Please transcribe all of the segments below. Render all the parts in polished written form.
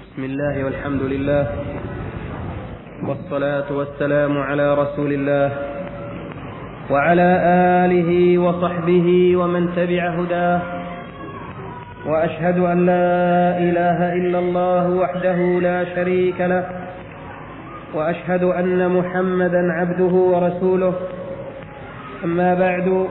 بسم الله والحمد لله والصلاة والسلام على رسول الله وعلى آله وصحبه ومن تبع هداه، وأشهد أن لا إله إلا الله وحده لا شريك له، وأشهد أن محمدا عبده ورسوله. أما بعد،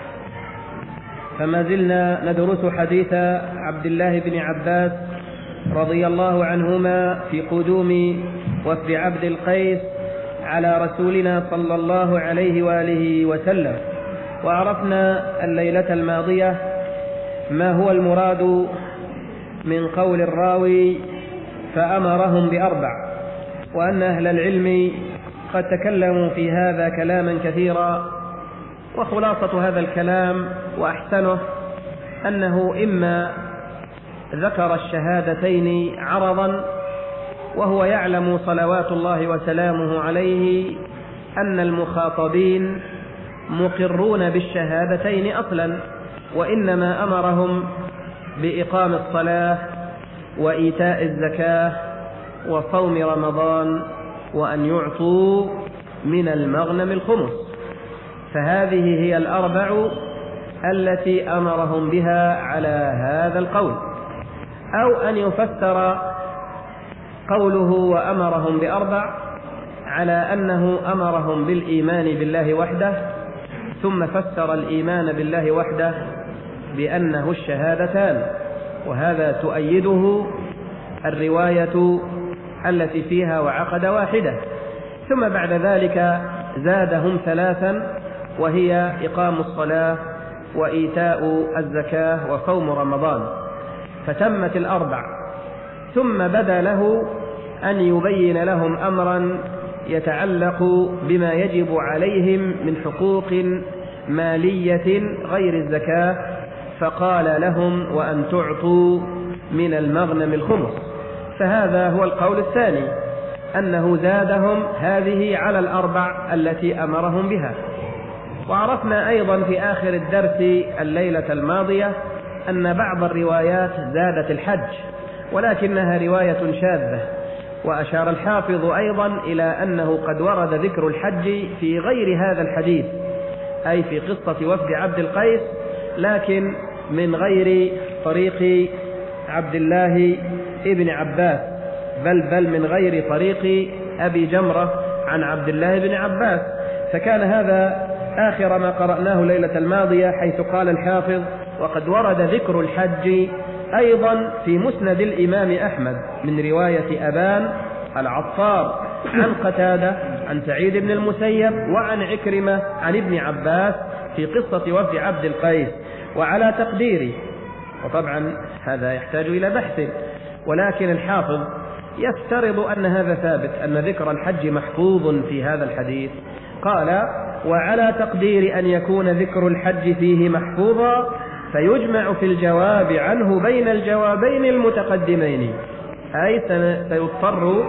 فما زلنا ندرس حديث عبد الله بن عباس رضي الله عنهما في قدوم وفد عبد القيس على رسولنا صلى الله عليه وآله وسلم. وعرفنا الليلة الماضية ما هو المراد من قول الراوي فأمرهم بأربع، وأن أهل العلم قد تكلموا في هذا كلاما كثيرا، وخلاصة هذا الكلام وأحسنه أنه إما ذكر الشهادتين عرضا وهو يعلم صلوات الله وسلامه عليه أن المخاطبين مقرون بالشهادتين أصلا، وإنما أمرهم بإقام الصلاة وإيتاء الزكاة وصوم رمضان وأن يعطوا من المغنم الخمس. فهذه هي الأربع التي أمرهم بها على هذا القول. أو أن يفسر قوله وأمرهم بأربع على أنه أمرهم بالإيمان بالله وحده، ثم فسر الإيمان بالله وحده بأنه الشهادتان، وهذا تؤيده الرواية التي فيها وعقد واحدة. ثم بعد ذلك زادهم ثلاثا، وهي إقام الصلاة وإيتاء الزكاة وصوم رمضان، فتمت الأربع. ثم بدا له أن يبين لهم أمرا يتعلق بما يجب عليهم من حقوق مالية غير الزكاة، فقال لهم وأن تعطوا من المغنم الخمس. فهذا هو القول الثاني، أنه زادهم هذه على الأربع التي أمرهم بها. وعرفنا أيضا في آخر الدرس الليلة الماضية أن بعض الروايات زادت الحج، ولكنها رواية شاذة. وأشار الحافظ أيضا إلى أنه قد ورد ذكر الحج في غير هذا الحديث، أي في قصة وفد عبد القيس، لكن من غير طريق عبد الله ابن عباس، بل من غير طريق أبي جمرة عن عبد الله بن عباس. فكان هذا آخر ما قرأناه ليلة الماضية، حيث قال الحافظ وقد ورد ذكر الحج أيضا في مسند الإمام أحمد من رواية أبان العطار عن قتادة عن سعيد بن المسيب وعن عكرمة عن ابن عباس في قصة وفد عبد القيس. وعلى تقديري، وطبعا هذا يحتاج إلى بحث، ولكن الحافظ يفترض أن هذا ثابت، أن ذكر الحج محفوظ في هذا الحديث. قال وعلى تقدير أن يكون ذكر الحج فيه محفوظا، فيجمع في الجواب عنه بين الجوابين المتقدمين، أي سيضطر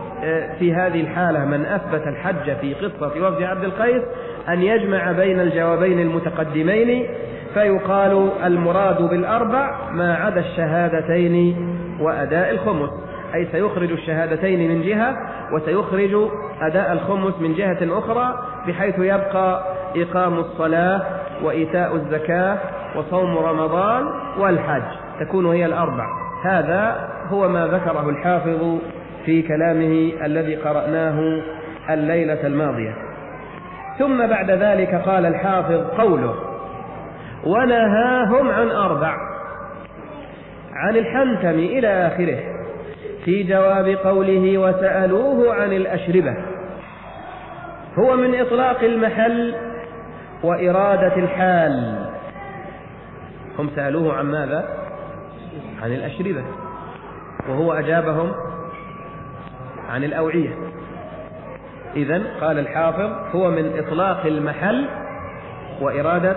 في هذه الحالة من أثبت الحج في قصة وفد عبد القيس أن يجمع بين الجوابين المتقدمين، فيقال المراد بالأربع ما عدا الشهادتين وأداء الخمس، أي سيخرج الشهادتين من جهة وسيخرج أداء الخمس من جهة أخرى، بحيث يبقى إقام الصلاة وإيتاء الزكاة وصوم رمضان والحج، تكون هي الأربع. هذا هو ما ذكره الحافظ في كلامه الذي قرأناه الليلة الماضية. ثم بعد ذلك قال الحافظ قوله ونهاهم عن أربع، عن الحنتم إلى آخره، في جواب قوله وسألوه عن الأشربة، هو من إطلاق المحل وإرادة الحال. هم سألوه عن ماذا؟ عن الأشربة، وهو أجابهم عن الأوعية. إذن قال الحافظ هو من إطلاق المحل وإرادة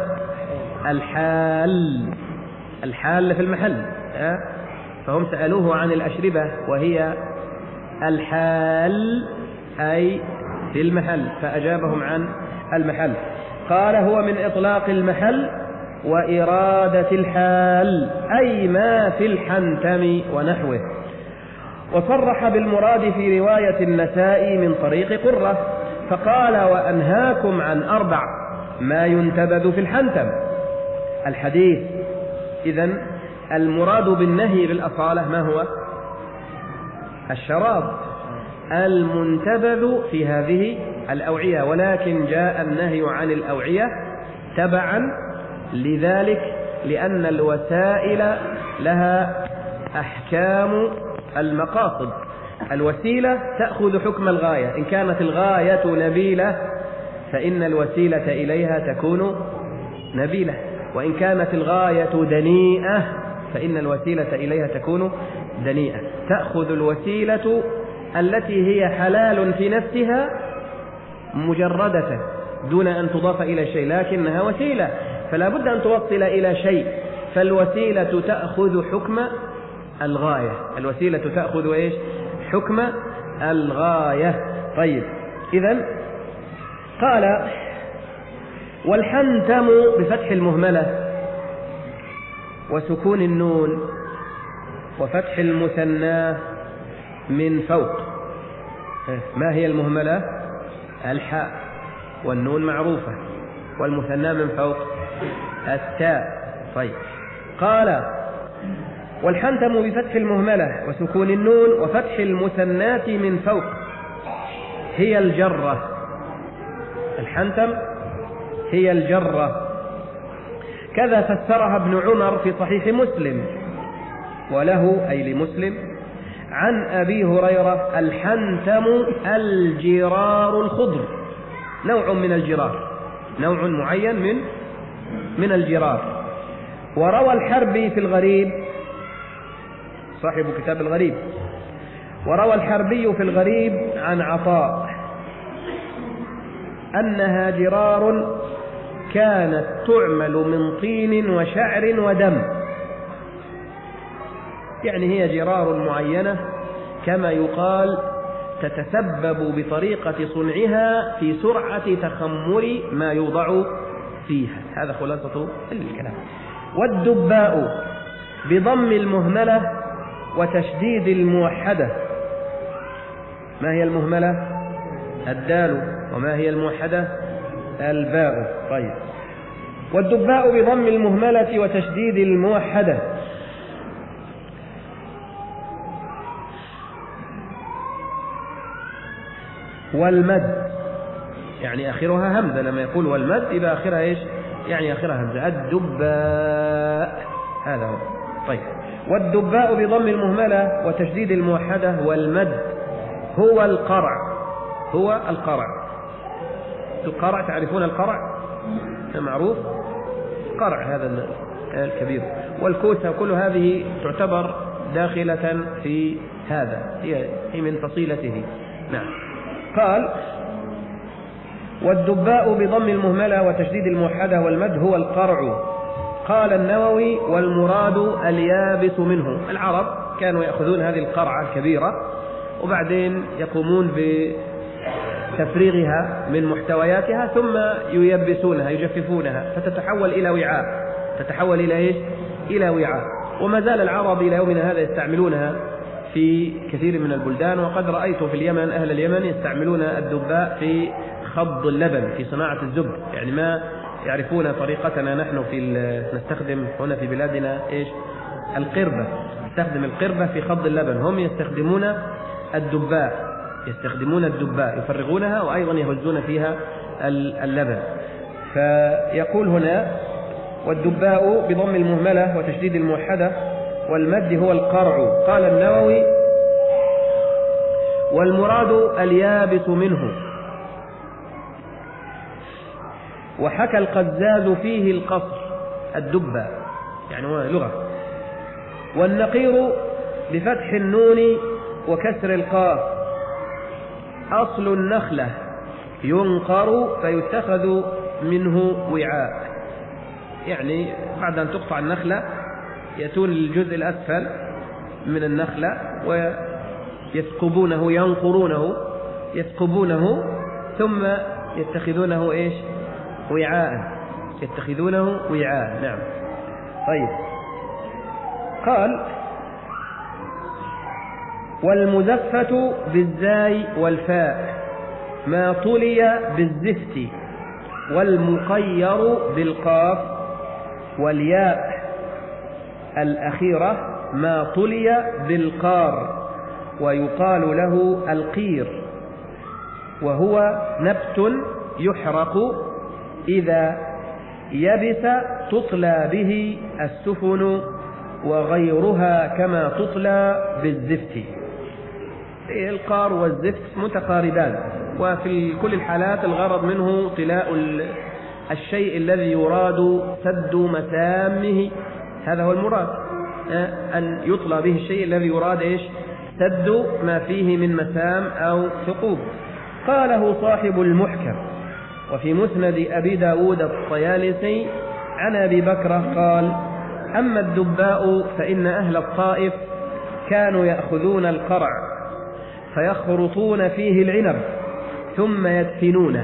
الحال، الحال في المحل. فهم سألوه عن الأشربة وهي الحال، أي في المحل، فأجابهم عن المحل. قال هو من إطلاق المحل وإرادة الحال، أي ما في الحنتم ونحوه. وصرح بالمراد في رواية النسائي من طريق قرة فقال وأنهاكم عن 4 ما ينتبذ في الحنتم. الحديث إذن المراد بالنهي بالأصالة ما هو؟ الشراب المنتبذ في هذه الأوعية، ولكن جاء النهي عن الأوعية تبعا لذلك، لأن الوسائل لها أحكام المقاصد. الوسيلة تأخذ حكم الغاية، إن كانت الغاية نبيلة فإن الوسيلة إليها تكون نبيلة، وإن كانت الغاية دنيئة فإن الوسيلة إليها تكون دنيئة. تأخذ الوسيلة التي هي حلال في نفسها مجردة دون أن تضاف إلى شيء، لكنها وسيلة فلا بد أن توصل إلى شيء، فالوسيلة تأخذ حكم الغاية. الوسيلة تأخذ إيش؟ حكم الغاية. طيب، إذن قال والحنتم بفتح المهملة وسكون النون وفتح المثنى من فوق. ما هي المهملة؟ الحاء، والنون معروفة، والمثنى من فوق التاء. طيب، قال والحنتم بفتح المهملة وسكون النون وفتح المثنات من فوق هي الجرة. الحنتم هي الجرة، كذا فسرها ابن عمر في صحيح مسلم، وله أي لمسلم عن أبي هريرة الحنتم الجرار الخضر، نوع من الجرار، نوع معين من الجرار. وروى الحربي في الغريب، صاحب كتاب الغريب، وروى الحربي في الغريب عن عطاء أنها جرار كانت تعمل من طين وشعر ودم، يعني هي جرار معينة كما يقال تتسبب بطريقة صنعها في سرعة تخمر ما يوضع فيها. هذا خلاصة الكلام. والدباء بضم المهملة وتشديد الموحدة. ما هي المهملة؟ الدال. وما هي الموحدة؟ الباء. طيب، والدباء بضم المهملة وتشديد الموحدة. والمد يعني آخرها همزة، لما يقول والمد يبقى آخرها إيش؟ يعني آخرها همزة. الدباء هذا هو. طيب، والدباء بضم المهملة وتشديد الموحدة والمد هو القرع. هو القرع. القرع تعرفون القرع؟ معروف قرع هذا الكبير، والكوسة كل هذه تعتبر داخلة في هذا، هي من فصيلته. نعم. قال والدباء بضم المهملة وتشديد الموحدة والمد هو القرع. قال النووي والمراد اليابس منه. العرب كانوا يأخذون هذه القرعة الكبيرة وبعدين يقومون بتفريغها من محتوياتها ثم ييبسونها يجففونها فتتحول إلى وعاء. تتحول إلى إيش؟ إلى وعاء. وما زال العرب إلى يومنا هذا يستعملونها في كثير من البلدان، وقد رأيت في اليمن أهل اليمن يستعملون الدباء في خض اللبن، في صناعة الزبد. يعني ما يعرفون طريقتنا نحن نستخدم هنا في بلادنا إيش؟ القربة. نستخدم القربة في خض اللبن، هم يستخدمون الدباء. يستخدمون الدباء يفرغونها وأيضا يهزون فيها اللبن. فيقول هنا والدباء بضم المهملة وتشديد الموحدة والمد هو القرع. قال النووي والمراد اليابس منه. وحكى القزاز فيه القصر الدباء يعني هو لغة. والنقير بفتح النون وكسر القاف أصل النخلة ينقر فيتخذ منه وعاء، يعني بعد أن تقطع النخلة يأتون للجزء الأسفل من النخلة ويثقبونه يثقبونه ثم يتخذونه إيش؟ وعاء. يتخذونه وعاء. نعم. طيب، قال والمزفة بالزاي والفاء ما طلي بالزفت، والمقير بالقاف والياء الأخيرة ما طلي بالقار، ويقال له القير، وهو نبت يحرق إذا يبس تطلى به السفن وغيرها كما تطلى بالزفت. القار والزفت متقاربان، وفي كل الحالات الغرض منه طلاء الشيء الذي يراد سد مسامه، هذا هو المراد، أن يطلى به الشيء الذي يراد سد ما فيه من مسام أو ثقوب. قاله صاحب المحكم. وفي مسند أبي داود الطيالسي عن أبي بكرة قال: أما الدباء فإن أهل الطائف كانوا يأخذون القرع فيخرطون فيه العنب ثم يدفنونه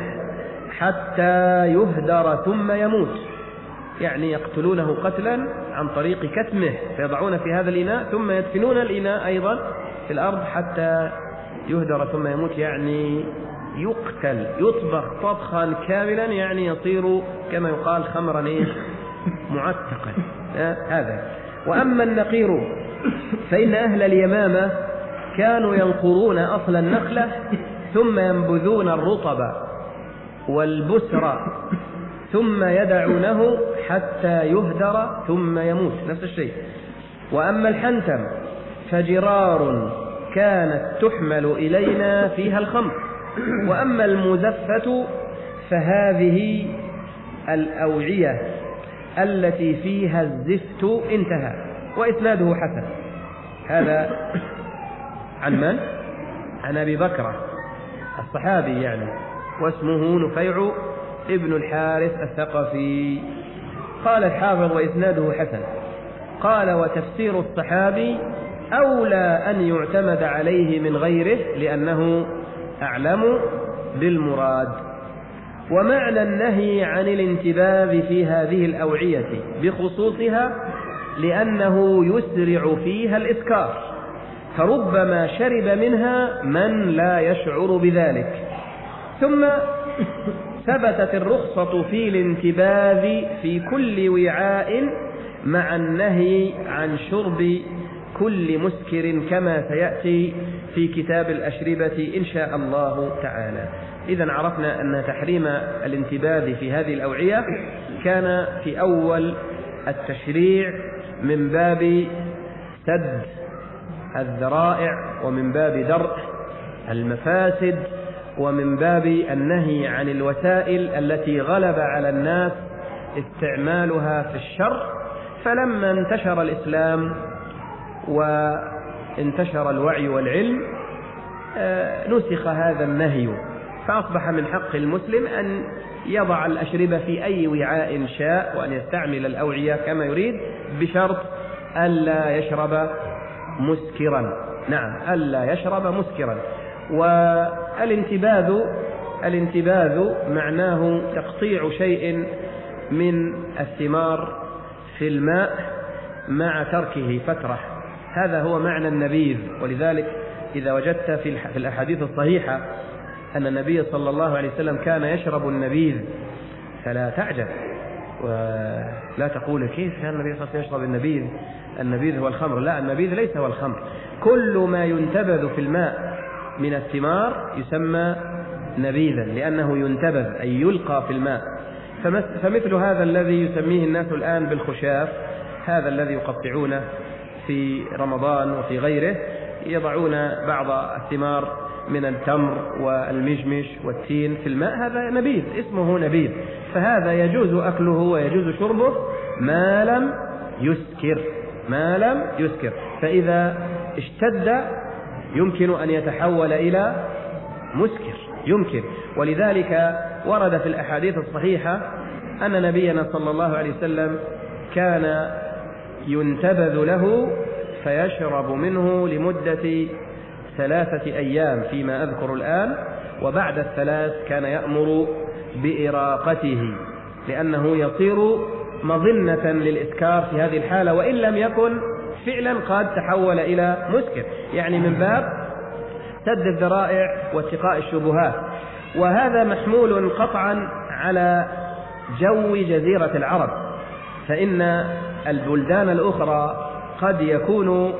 حتى يهدر ثم يموت، يعني يقتلونه قتلا عن طريق كتمه، فيضعون في هذا الإناء ثم يدفنون الإناء أيضا في الأرض حتى يهدر ثم يموت، يعني يقتل، يطبخ طبخا كاملا، يعني يصير كما يقال خمرا معتقا. هذا. وأما النقير فإن أهل اليمامة كانوا ينقرون أصل النخلة ثم ينبذون الرطب والبسر ثم يدعونه حتى يهدر ثم يموت، نفس الشيء. وأما الحنتم فجرار كانت تحمل إلينا فيها الخمر. وأما المزفة فهذه الأوعية التي فيها الزفت. انتهى. وإسناده حسن. هذا عن من؟ عن أبي بكرة الصحابي يعني، واسمه نفيع ابن الحارث الثقفي. قال الحافظ: وإسناده حسن. قال: وتفسير الصحابي أولى أن يعتمد عليه من غيره لأنه أعلم بالمراد. ومعنى النهي عن الانتباذ في هذه الأوعية بخصوصها لأنه يسرع فيها الإسكار، فربما شرب منها من لا يشعر بذلك. ثم ثبتت الرخصة في الانتباذ في كل وعاء مع النهي عن شرب كل مسكر كما سيأتي في كتاب الأشربة إن شاء الله تعالى. إذن عرفنا أن تحريم الانتباذ في هذه الأوعية كان في أول التشريع من باب سد الذرائع، ومن باب درء المفاسد، ومن باب النهي عن الوسائل التي غلب على الناس استعمالها في الشر. فلما انتشر الإسلام وانتشر الوعي والعلم نسخ هذا النهي، فأصبح من حق المسلم أن يضع الأشربة في أي وعاء شاء وأن يستعمل الأوعية كما يريد، بشرط ألا يشرب مسكرا. نعم، ألا يشرب مسكرا. والانتباذ معناه تقطيع شيء من الثمار في الماء مع تركه فترة، هذا هو معنى النبيذ. ولذلك إذا وجدت في الأحاديث الصحيحة أن النبي صلى الله عليه وسلم كان يشرب النبيذ فلا تعجب ولا تقول كيف كان النبي صلى الله عليه وسلم يشرب النبيذ، النبيذ هو الخمر. لا، النبيذ ليس هو الخمر. كل ما ينتبذ في الماء من الثمار يسمى نبيذا لأنه ينتبذ أي يلقى في الماء. فمثل هذا الذي يسميه الناس الآن بالخشاف، هذا الذي يقطعونه في رمضان وفي غيره، يضعون بعض الثمار من التمر والمجمش والتين في الماء، هذا نبيذ، اسمه نبيذ. فهذا يجوز أكله ويجوز شربه ما لم يسكر. فإذا اشتد يمكن أن يتحول إلى مسكر، يمكن. ولذلك ورد في الأحاديث الصحيحة أن نبينا صلى الله عليه وسلم كان ينتبذ له فيشرب منه لمدة 3 أيام فيما أذكر الآن، وبعد 3 كان يأمر بإراقته لأنه يصير مظنة للإسكار في هذه الحالة، وإن لم يكن فعلا قد تحول إلى مسكر، يعني من باب سد الذرائع واتقاء الشبهات. وهذا محمول قطعا على جو جزيرة العرب، فإن البلدان الأخرى قد يكون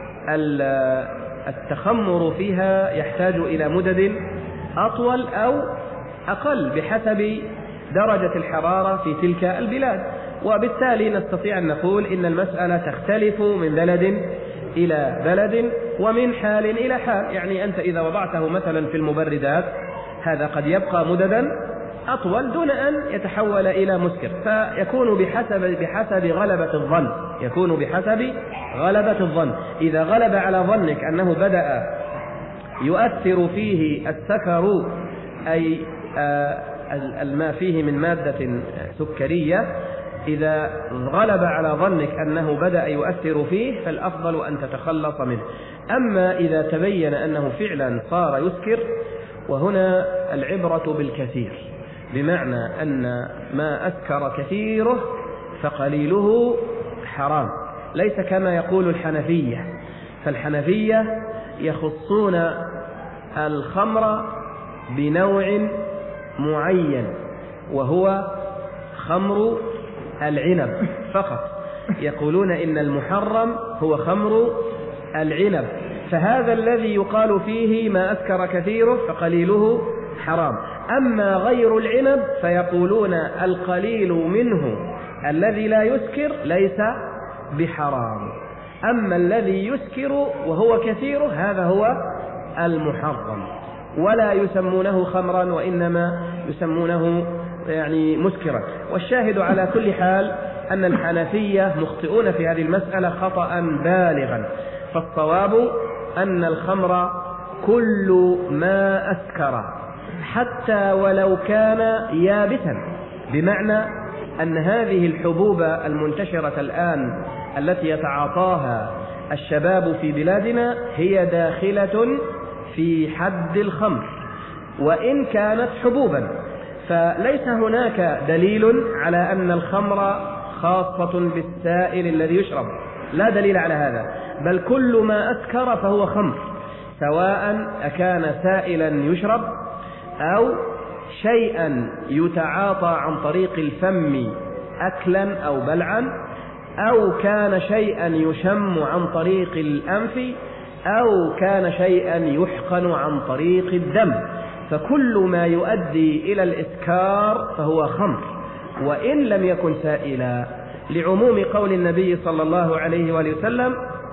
التخمر فيها يحتاج إلى مدد أطول أو أقل بحسب درجة الحرارة في تلك البلاد، وبالتالي نستطيع أن نقول إن المسألة تختلف من بلد إلى بلد ومن حال إلى حال. يعني أنت إذا وضعته مثلا في المبردات هذا قد يبقى مددا أطول دون أن يتحول إلى مسكر، فيكون بحسب غلبة الظن، يكون بحسب غلبة الظن. إذا غلب على ظنك أنه بدأ يؤثر فيه السكر، أي ما فيه من مادة سكرية، إذا غلب على ظنك أنه بدأ يؤثر فيه فالأفضل أن تتخلص منه. أما إذا تبين أنه فعلا صار يسكر، وهنا العبرة بالكثير، بمعنى أن ما أسكر كثيره فقليله حرام، ليس كما يقول الحنفية. فالحنفية يخصون الخمر بنوع معين وهو خمر العنب فقط، يقولون إن المحرم هو خمر العنب، فهذا الذي يقال فيه ما أسكر كثيره فقليله حرام. أما غير العنب فيقولون القليل منه الذي لا يسكر ليس بحرام، أما الذي يسكر وهو كثير هذا هو المحرم، ولا يسمونه خمرا وإنما يسمونه يعني مسكرا. والشاهد على كل حال أن الحنفية مخطئون في هذه المسألة خطأ بالغا، فالصواب أن الخمر كل ما أسكر حتى ولو كان يابسا، بمعنى أن هذه الحبوب المنتشرة الآن التي يتعاطاها الشباب في بلادنا هي داخلة في حد الخمر وإن كانت حبوبا، فليس هناك دليل على أن الخمر خاصة بالسائل الذي يشرب، لا دليل على هذا، بل كل ما أسكر فهو خمر، سواء أكان سائلا يشرب أو شيئا يتعاطى عن طريق الفم أكلا أو بلعا، أو كان شيئا يشم عن طريق الأنف، أو كان شيئا يحقن عن طريق الدم، فكل ما يؤدي إلى الإسكار فهو خمر وإن لم يكن سائلا، لعموم قول النبي صلى الله عليه وآله وسلم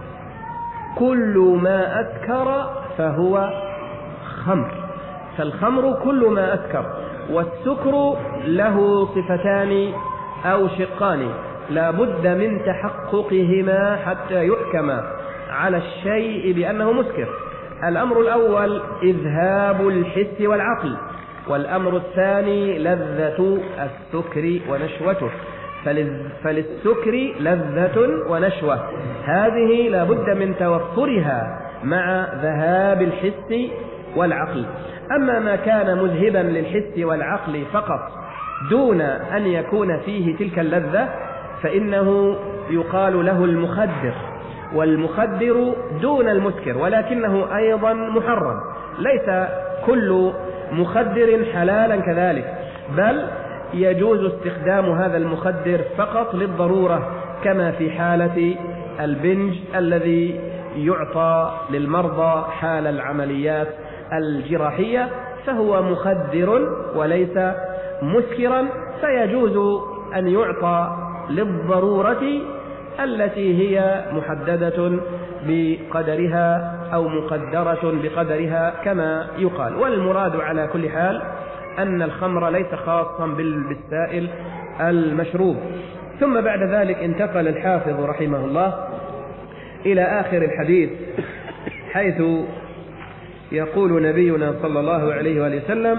كل ما أسكر فهو خمر. فالخمر كل ما أسكر، والسكر له صفتان أو شقان لا بد من تحققهما حتى يحكم على الشيء بأنه مسكر. الأمر الأول إذهاب الحس والعقل، والأمر الثاني لذة السكر ونشوته، فللسكر لذة ونشوة، هذه لا بد من توفرها مع ذهاب الحس والعقل. أما ما كان مذهبا للحس والعقل فقط دون أن يكون فيه تلك اللذة فإنه يقال له المخدر، والمخدر دون المسكر ولكنه أيضا محرم، ليس كل مخدر حلالا كذلك، بل يجوز استخدام هذا المخدر فقط للضرورة، كما في حالة البنج الذي يعطى للمرضى حال العمليات الجراحية، فهو مخدر وليس مسكرا، فيجوز أن يعطى للضرورة التي هي محددة بقدرها أو مقدرة بقدرها كما يقال. والمراد على كل حال أن الخمر ليس خاصا بالسائل المشروب. ثم بعد ذلك انتقل الحافظ رحمه الله إلى آخر الحديث، حيث يقول نبينا صلى الله عليه وآله وسلم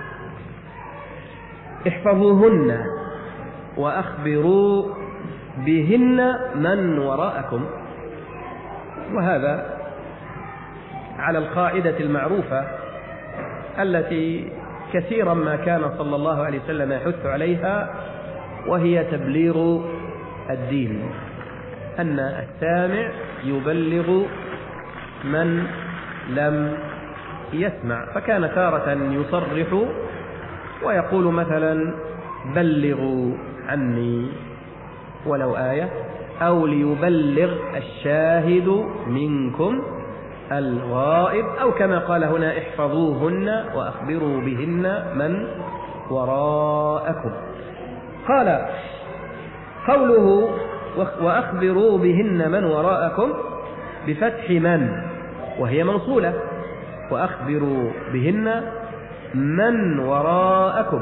احفظوهن وأخبروا بهن من وراءكم. وهذا على القاعدة المعروفة التي كثيرا ما كان صلى الله عليه وسلم يحث عليها، وهي تبليغ الدين. أن السامع يبلغ من لم يسمع، فكان تارة يصرح ويقول مثلا بلغوا عني ولو آية، أو ليبلغ الشاهد منكم الغائب، أو كما قال هنا احفظوهن وأخبروا بهن من وراءكم. قال قوله وأخبروا بهن من وراءكم بفتح من، وهي موصولة، وأخبروا بهن من وراءكم،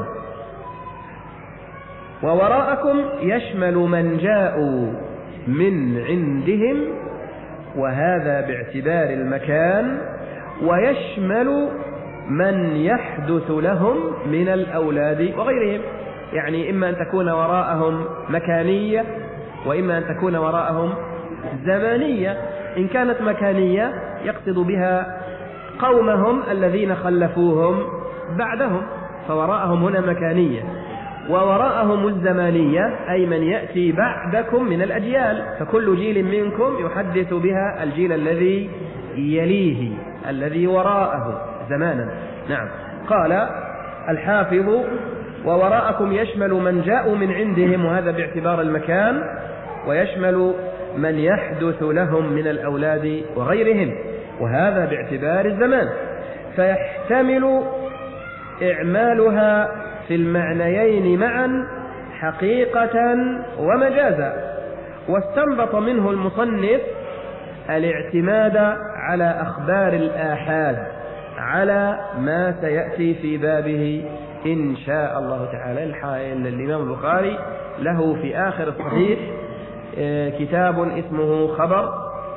ووراءكم يشمل من جاءوا من عندهم، وهذا باعتبار المكان، ويشمل من يحدث لهم من الأولاد وغيرهم، يعني إما أن تكون وراءهم مكانية وإما أن تكون وراءهم زمانية. إن كانت مكانية يقصد بها قومهم الذين خلفوهم بعدهم، فوراءهم هنا مكانية، ووراءهم الزمانية أي من يأتي بعدكم من الأجيال، فكل جيل منكم يحدث بها الجيل الذي يليه الذي وراءه زمانا. نعم. قال الحافظ ووراءكم يشمل من جاءوا من عندهم، وهذا باعتبار المكان، ويشمل من يحدث لهم من الأولاد وغيرهم، وهذا باعتبار الزمان، فيحتمل إعمالها في المعنيين معا حقيقة ومجازا. واستنبط منه المصنف الاعتماد على أخبار الآحاد على ما سيأتي في بابه إن شاء الله تعالى. الإمام البخاري له في آخر الصحيح كتاب اسمه خبر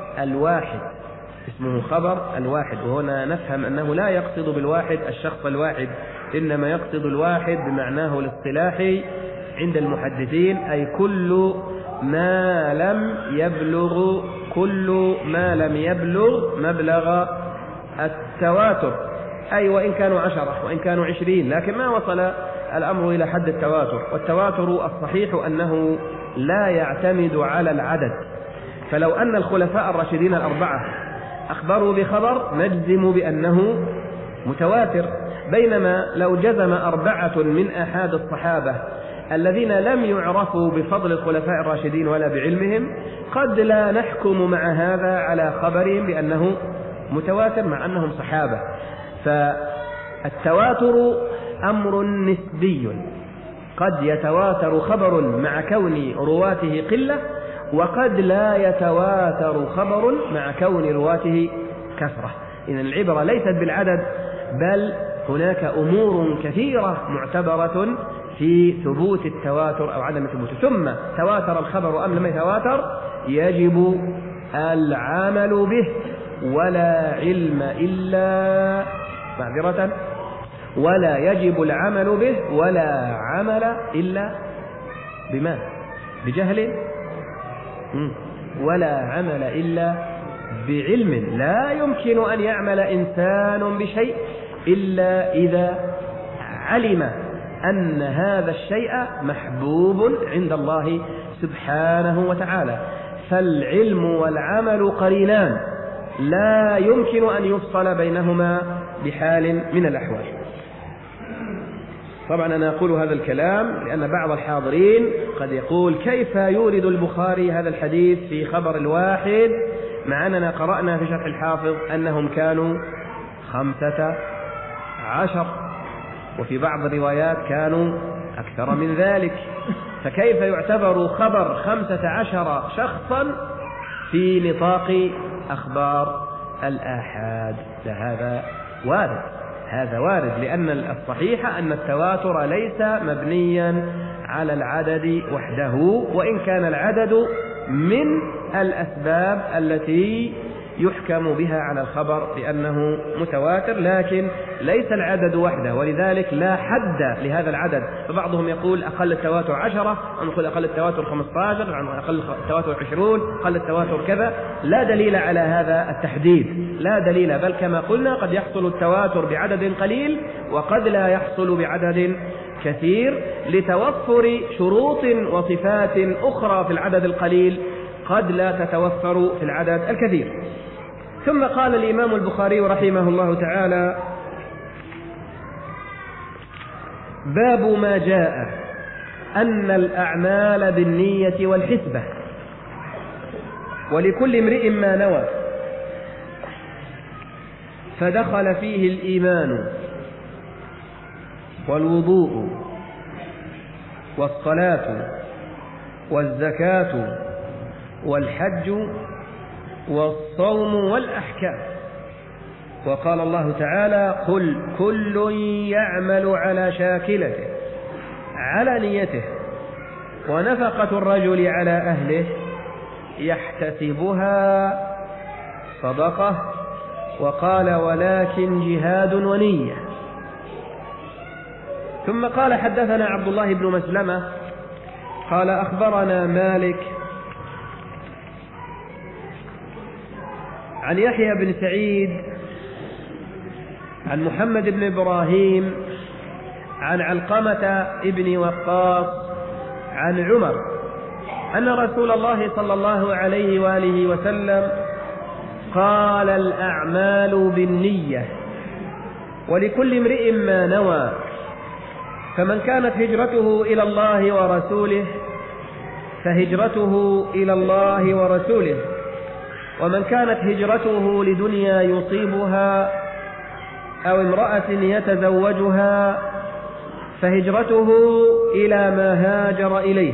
الواحد، وهنا نفهم أنه لا يقصد بالواحد الشخص الواحد، إنما يقصد الواحد بمعناه الاصطلاحي عند المحدثين، أي كل ما لم يبلغ مبلغ التواتر، أي وإن كانوا 10 وإن كانوا 20، لكن ما وصل الأمر إلى حد التواتر. والتواتر الصحيح أنه لا يعتمد على العدد، فلو أن الخلفاء الراشدين 4 أخبروا بخبر نجزم بأنه متواتر، بينما لو جزم 4 من أحد الصحابة الذين لم يعرفوا بفضل الخلفاء الراشدين ولا بعلمهم قد لا نحكم مع هذا على خبرهم بأنه متواتر مع أنهم صحابة. فالتواتر أمر نسبي، قد يتواتر خبر مع كون رواته قلة، وقد لا يتواتر خبر مع كون رواته كثرة. إذن العبرة ليست بالعدد، بل هناك أمور كثيرة معتبرة في ثبوت التواتر أو عدم ثبوته. ثم تواتر الخبر أم لم يتواتر يجب العمل به، ولا يجب العمل به ولا عمل إلا بما بجهل، ولا عمل إلا بعلم. لا يمكن أن يعمل إنسان بشيء إلا إذا علم أن هذا الشيء محبوب عند الله سبحانه وتعالى. فالعلم والعمل قرينان لا يمكن أن يفصل بينهما بحال من الأحوال. طبعا أنا أقول هذا الكلام لأن بعض الحاضرين قد يقول كيف يورد البخاري هذا الحديث في خبر الواحد مع أننا قرأنا في شرح الحافظ أنهم كانوا 15، وفي بعض الروايات كانوا أكثر من ذلك، فكيف يعتبر خبر 15 شخصا في نطاق أخبار الآحاد؟ هذا وارد لأن الصحيح أن التواتر ليس مبنيا على العدد وحده، وإن كان العدد من الأسباب التي يحكم بها على الخبر بأنه متواتر، لكن ليس العدد وحده، ولذلك لا حد لهذا العدد. فبعضهم يقول أقل التواتر 10، أو يقول أقل التواتر 15، أو أقل التواتر 20، أقل التواتر كذا. لا دليل على هذا التحديد، لا دليل، بل كما قلنا قد يحصل التواتر بعدد قليل وقد لا يحصل بعدد كثير، لتوفر شروط وصفات أخرى في العدد القليل قد لا تتوفر في العدد الكثير. ثم قال الإمام البخاري رحمه الله تعالى: باب ما جاء أن الأعمال بالنية والحسبة ولكل امرئ ما نوى، فدخل فيه الإيمان والوضوء والصلاة والزكاة والحج والصوم والأحكام. وقال الله تعالى: قل كل يعمل على شاكلته على نيته ونفقة الرجل على أهله يحتسبها صدقة. وقال: ولكن جهاد ونية. ثم قال: حدثنا عبد الله بن مسلمة قال: أخبرنا مالك عن يحيى بن سعيد عن محمد بن إبراهيم عن علقمة بن وقاص عن عمر أن رسول الله صلى الله عليه وآله وسلم قال: الأعمال بالنية ولكل امرئ ما نوى، فمن كانت هجرته إلى الله ورسوله فهجرته إلى الله ورسوله، ومن كانت هجرته لدنيا يصيبها أو امرأة يتزوجها فهجرته إلى ما هاجر إليه.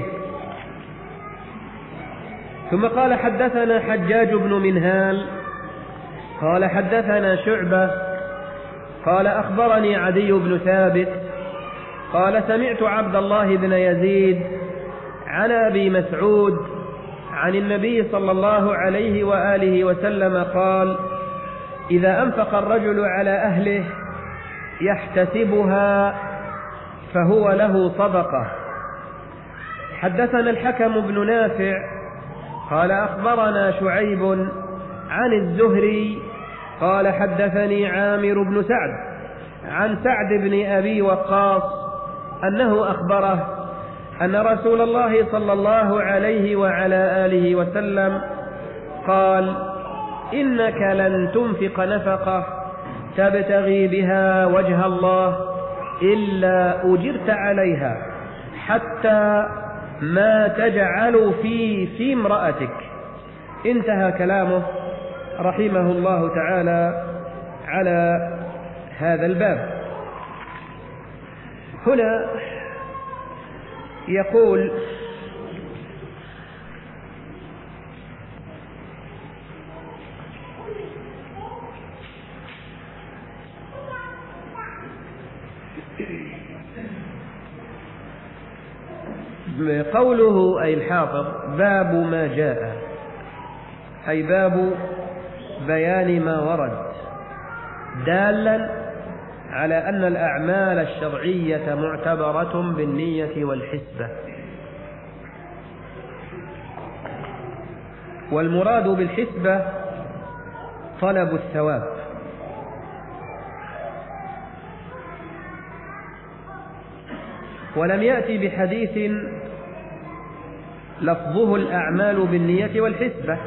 ثم قال: حدثنا حجاج بن منهال قال: حدثنا شعبة قال: أخبرني عدي بن ثابت قال: سمعت عبد الله بن يزيد عن أبي مسعود عن النبي صلى الله عليه وآله وسلم قال: إذا أنفق الرجل على أهله يحتسبها فهو له صدقة. حدثنا الحكم بن نافع قال: أخبرنا شعيب عن الزهري قال: حدثني عامر بن سعد عن سعد بن أبي وقاص أنه أخبره أن رسول الله صلى الله عليه وعلى آله وسلم قال: إنك لن تنفق نفقة تبتغي بها وجه الله إلا أجرت عليها حتى ما تجعل في امرأتك. انتهى كلامه رحمه الله تعالى على هذا الباب. هنا يقول: قوله أي الحافظ باب ما جاء، أي باب بيان ما ورد دالا على أن الأعمال الشرعية معتبرة بالنية والحسبة. والمراد بالحسبة طلب الثواب، ولم يأتي بحديث لفظه الأعمال بالنية والحسبة،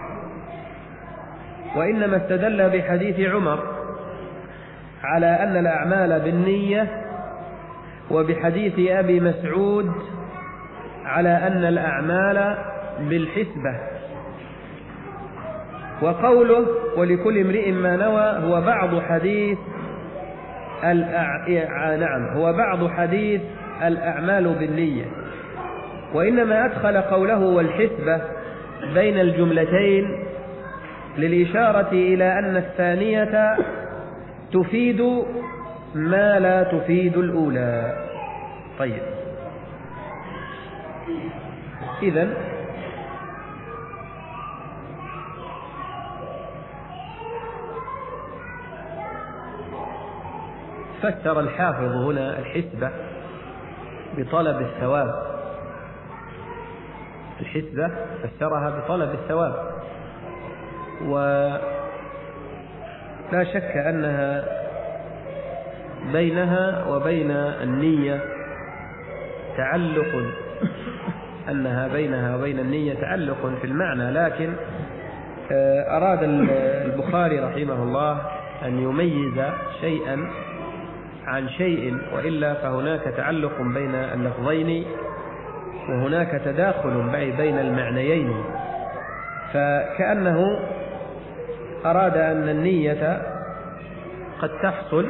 وإنما استدل بحديث عمر على أن الأعمال بالنية، وبحديث أبي مسعود على أن الأعمال بالحسبة. وقوله ولكل امرئ ما نوى هو بعض حديث الأعمال بالنية، وإنما أدخل قوله والحسبة بين الجملتين للإشارة إلى أن الثانية تفيد ما لا تفيد الأولى. طيب، إذن فسر الحافظ هنا الحسبة بطلب الثواب. الحسبة فسرها بطلب الثواب، ولا شك أنها بينها وبين النية تعلق أنها بينها وبين النية تعلق في المعنى، لكن أراد البخاري رحمه الله أن يميز شيئا عن شيء، وإلا فهناك تعلق بين اللفظين وهناك تداخل بين المعنيين، فكأنه أراد أن النية قد تحصل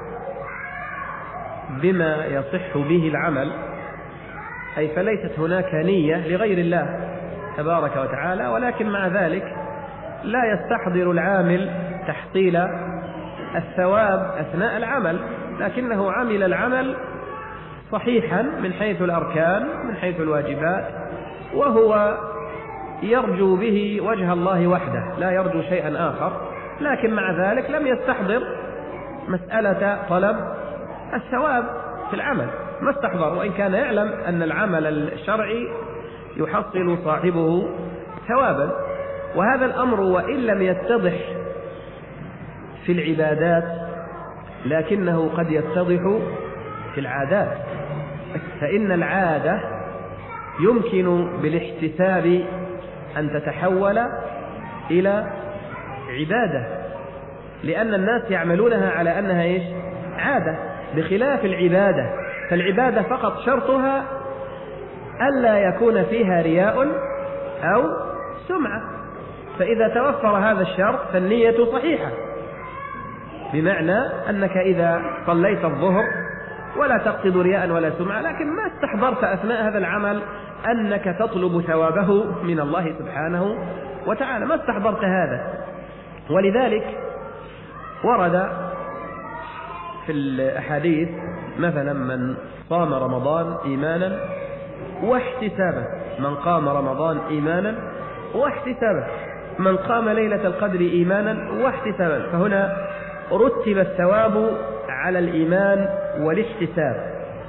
بما يصح به العمل، أي فليست هناك نية لغير الله تبارك وتعالى، ولكن مع ذلك لا يستحضر العامل تحصيل الثواب أثناء العمل، لكنه عمل العمل صحيحا من حيث الأركان من حيث الواجبات، وهو يرجو به وجه الله وحده لا يرجو شيئا آخر، لكن مع ذلك لم يستحضر مسألة طلب الثواب في العمل، ما استحضر، وإن كان يعلم أن العمل الشرعي يحصل صاحبه ثوابا. وهذا الأمر وإن لم يتضح في العبادات لكنه قد يتضح في العادات، فإن العادة يمكن بالاحتساب أن تتحول إلى عبادة، لأن الناس يعملونها على أنها عادة، بخلاف العبادة، فالعبادة فقط شرطها ألا يكون فيها رياء أو سمعة، فإذا توفر هذا الشرط فالنية صحيحة، بمعنى أنك إذا صليت الظهر ولا تقصد رياء ولا سمعة، لكن ما استحضرت أثناء هذا العمل أنك تطلب ثوابه من الله سبحانه وتعالى، ما استحضرت هذا. ولذلك ورد في الأحاديث مثلا من صام رمضان إيمانا واحتسابا، من قام رمضان إيمانا واحتسابا، من قام ليلة القدر إيمانا واحتسابا، فهنا رتب الثواب على الإيمان والاحتساب،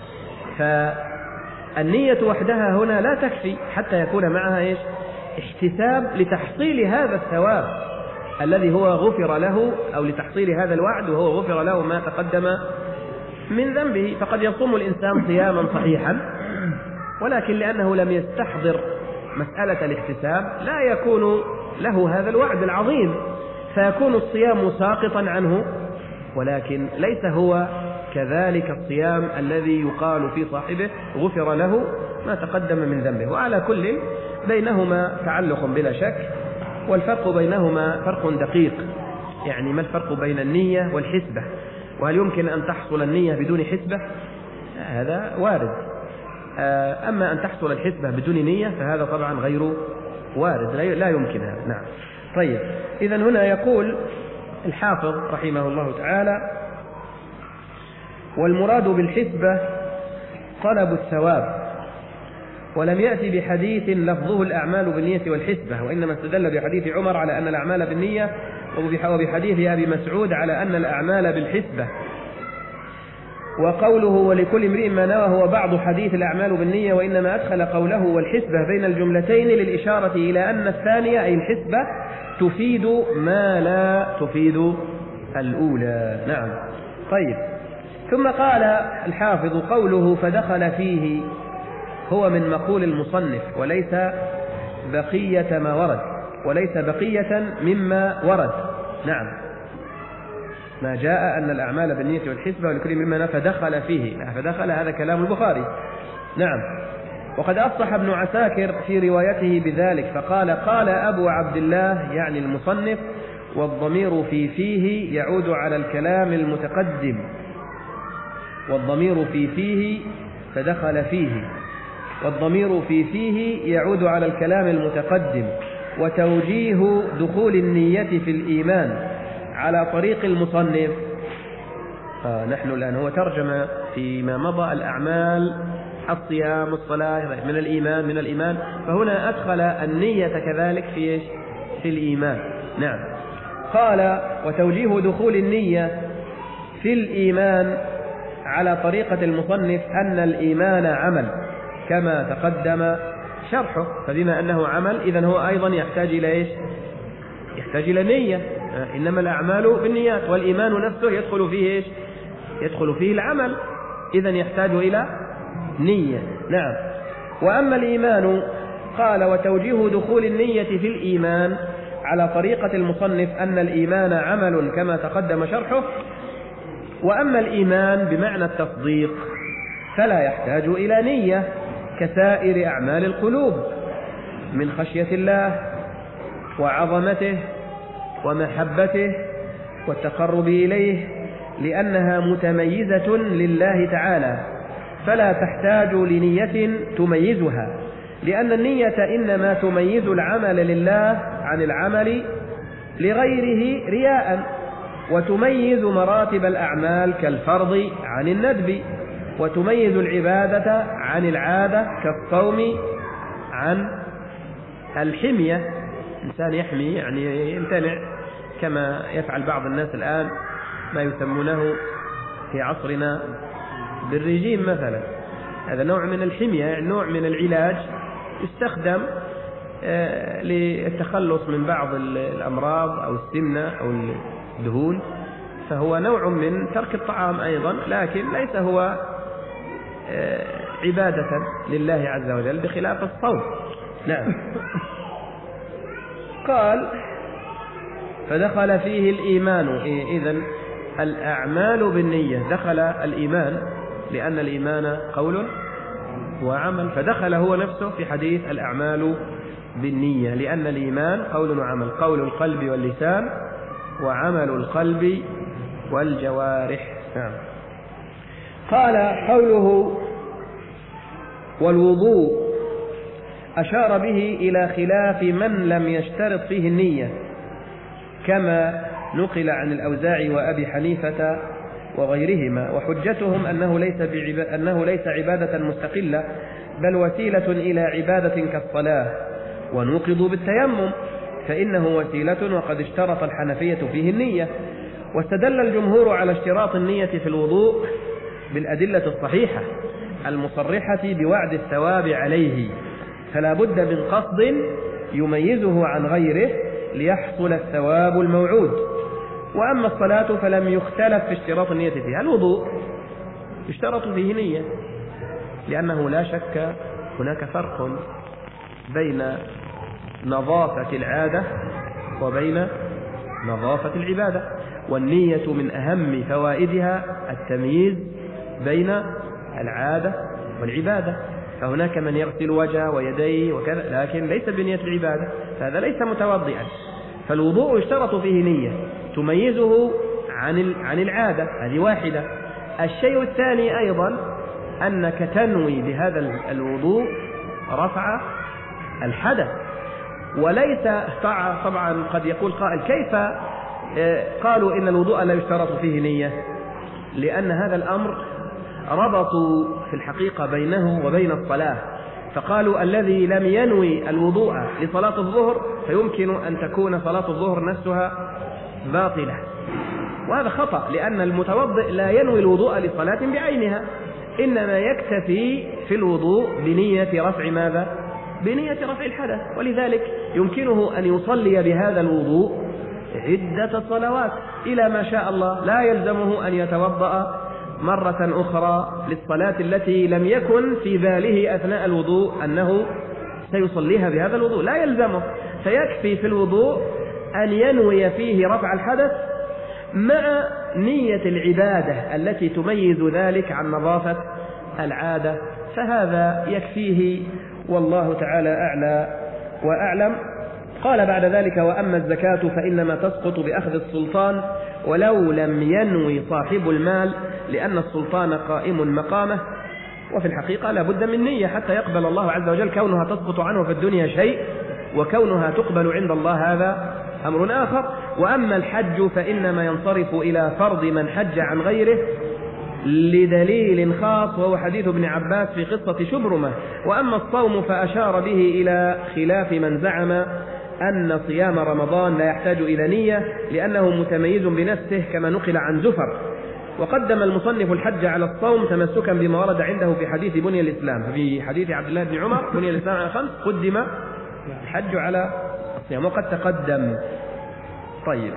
فالنية وحدها هنا لا تكفي حتى يكون معها احتساب لتحصيل هذا الثواب الذي هو غفر له، أو لتحصيل هذا الوعد وهو غفر له ما تقدم من ذنبه. فقد يصوم الإنسان صياما صحيحا، ولكن لأنه لم يستحضر مسألة الاحتساب لا يكون له هذا الوعد العظيم، فيكون الصيام ساقطا عنه، ولكن ليس هو كذلك الصيام الذي يقال في صاحبه غفر له ما تقدم من ذنبه. وعلى كل بينهما تعلق بلا شك، والفرق بينهما فرق دقيق، يعني ما الفرق بين النية والحسبة، وهل يمكن أن تحصل النية بدون حسبة؟ هذا وارد، أما أن تحصل الحسبة بدون نية فهذا طبعا غير وارد، لا يمكن هذا. نعم. طيب، إذن هنا يقول الحافظ رحمه الله تعالى: والمراد بالحسبة طلب الثواب، ولم يأتي بحديث لفظه الأعمال بالنية والحسبة، وإنما استدل بحديث عمر على أن الأعمال بالنية، وبحديث أبي مسعود على أن الأعمال بالحسبة. وقوله ولكل امرئ ما نوى هو بعض حديث الأعمال بالنية، وإنما أدخل قوله والحسبة بين الجملتين للإشارة إلى أن الثانية أي الحسبة تفيد ما لا تفيد الأولى. نعم. طيب، ثم قال الحافظ قوله فدخل فيه هو من مقول المصنف، وليس بقية ما ورد، وليس بقية مما ورد. نعم، ما جاء أن الأعمال بالنية والحسبة ولكل مما فدخل فيه، فدخل هذا كلام البخاري. نعم. وقد أصح ابن عساكر في روايته بذلك فقال: قال أبو عبد الله يعني المصنف: والضمير في فيه يعود على الكلام المتقدم، والضمير في فيه فدخل فيه، والضمير في فيه يعود على الكلام المتقدم. وتوجيه دخول النية في الإيمان على طريق المصنف، نحن الآن هو ترجم فيما مضى الأعمال الصيام الصلاة من الإيمان، فهنا أدخل النية كذلك في الإيمان. نعم. قال: وتوجيه دخول النية في الإيمان على طريقة المصنف أن الإيمان عمل كما تقدم شرحه، فبما أنه عمل إذن هو أيضا يحتاج إلى يحتاج إلى نية، إنما الأعمال بالنيات، والإيمان نفسه يدخل فيه العمل، إذن يحتاج إلى نية. نعم. وأما الإيمان قال وتوجيه دخول النية في الإيمان على طريقة المصنف أن الإيمان عمل كما تقدم شرحه. وأما الإيمان بمعنى التصديق فلا يحتاج إلى نية كسائر أعمال القلوب من خشية الله وعظمته ومحبته والتقرب إليه، لأنها متميزة لله تعالى فلا تحتاج لنية تميزها، لأن النية إنما تميز العمل لله عن العمل لغيره رياء، وتميز مراتب الأعمال كالفرض عن الندب، وتميز العبادة عن العادة كالصوم عن الحمية. إنسان يحمي يعني يمتنع كما يفعل بعض الناس الآن ما يسمونه في عصرنا بالرجيم مثلا، هذا نوع من الحمية، يعني نوع من العلاج يستخدم للتخلص من بعض الأمراض أو السمنة أو الدهون، فهو نوع من ترك الطعام أيضا، لكن ليس هو عبادة لله عز وجل بخلاف الصوم. نعم. قال فدخل فيه الإيمان، إذن الأعمال بالنية دخل الإيمان، لأن الإيمان قول وعمل، فدخل هو نفسه في حديث الأعمال بالنية، لأن الإيمان قول وعمل، قول القلب واللسان وعمل القلب والجوارح. نعم. قال قوله والوضوء أشار به إلى خلاف من لم يشترط فيه النية، كما نقل عن الأوزاعي وأبي حنيفة وغيرهما، وحجتهم أنه ليس عبادة مستقلة بل وسيلة إلى عبادة كالصلاة، ونوقضوا بالتيمم فإنه وسيلة، وقد اشترط الحنفية فيه النية. واستدل الجمهور على اشتراط النية في الوضوء بالأدلة الصحيحة المصرحة بوعد الثواب عليه، فلا بد من قصد يميزه عن غيره ليحصل الثواب الموعود. وأما الصلاة فلم يختلف في اشتراط النية فيها. الوضوء اشترط فيه نية، لأنه لا شك هناك فرق بين نظافة العادة وبين نظافة العبادة، والنية من أهم فوائدها التمييز بين العادة والعبادة، فهناك من يغسل وجهه ويديه وكذا لكن ليس بنية العبادة، فهذا ليس متوضئا. فالوضوء اشترط فيه نية تميزه عن العادة، هذه واحدة. الشيء الثاني أيضا أنك تنوي بهذا الوضوء رفع الحدث، وليس طبعا قد يقول قائل كيف قالوا إن الوضوء لا يشترط فيه نية؟ لأن هذا الأمر ربطوا في الحقيقة بينه وبين الصلاة، فقالوا الذي لم ينوي الوضوء لصلاة الظهر فيمكن أن تكون صلاة الظهر نفسها باطلة، وهذا خطأ، لأن المتوضئ لا ينوي الوضوء لصلاة بعينها، إنما يكتفي في الوضوء بنية رفع ماذا؟ بنية رفع الحدث، ولذلك يمكنه أن يصلي بهذا الوضوء عدة صلوات إلى ما شاء الله، لا يلزمه أن يتوضأ مرة أخرى للصلاة التي لم يكن في باله أثناء الوضوء أنه سيصليها بهذا الوضوء، لا يلزمه، فيكفي في الوضوء أن ينوي فيه رفع الحدث مع نية العبادة التي تميز ذلك عن نظافة العادة، فهذا يكفيه والله تعالى أعلى وأعلم. قال بعد ذلك وأما الزكاة فإنما تسقط بأخذ السلطان ولو لم ينوي صاحب المال، لأن السلطان قائم مقامه، وفي الحقيقة لا بد من نية حتى يقبل الله عز وجل، كونها تسقط عنه في الدنيا شيء وكونها تقبل عند الله هذا أمر آخر. وأما الحج فإنما ينصرف إلى فرض من حج عن غيره لدليل خاص، وهو حديث ابن عباس في قصة شبرمة. وأما الصوم فأشار به إلى خلاف من زعم أن صيام رمضان لا يحتاج إلى نية لأنه متميز بنفسه كما نقل عن زفر. وقدم المصنف الحج على الصوم تمسكا بما ورد عنده في حديث بني الإسلام، في حديث عبد الله بن عمر بني الإسلام على 5 قدم الحج على الصيام وقد تقدم. طيب،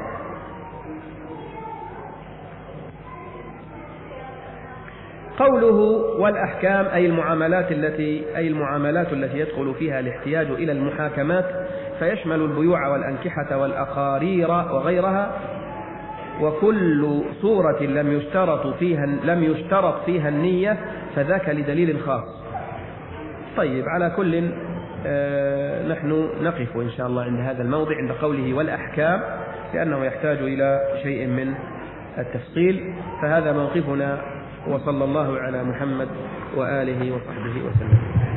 قوله والأحكام أي المعاملات التي يدخل فيها الاحتياج إلى المحاكمات، فيشمل البيوع والأنكحة والأقارير وغيرها، وكل صورة لم يشترط فيها النية فذاك لدليل خاص. طيب، على كل نحن نقف إن شاء الله عند هذا الموضع، عند قوله والأحكام، لأنه يحتاج إلى شيء من التفصيل. فهذا موقفنا، وصلى الله على محمد وآله وصحبه وسلم.